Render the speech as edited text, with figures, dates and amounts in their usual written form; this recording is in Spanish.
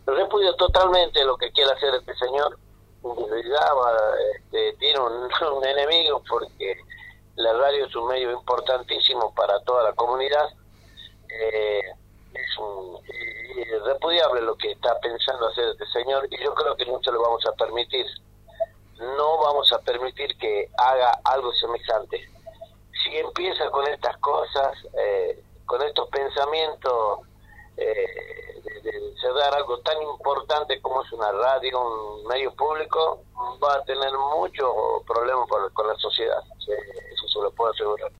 Repudio totalmente lo que quiere hacer este señor. Ya tiene un enemigo porque la radio es un medio importantísimo para toda la comunidad. Es repudiable lo que está pensando hacer este señor y yo creo que no se lo vamos a permitir. No vamos a permitir que haga algo semejante. Si empieza con estas cosas, con estos pensamientos, de cerrar algo tan importante como es una radio, un medio público, va a tener muchos problemas con la sociedad. Eso se lo puedo asegurar.